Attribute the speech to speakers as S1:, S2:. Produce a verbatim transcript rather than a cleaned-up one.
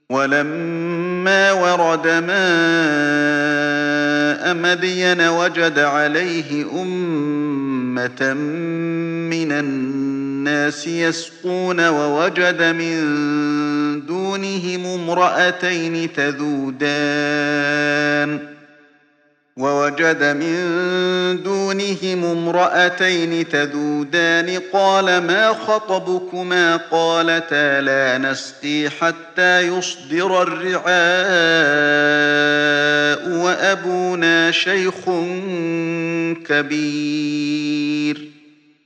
S1: ولما ورد ماء مدين وجد عليه أمة من الناس يسقون ووجد من دونهم امرأتين تذودان ووجد من دونهم امرأتين تذودان قال ما خطبكما قالتا لا نسقي حتى يصدر الرعاء وأبونا شيخ كبير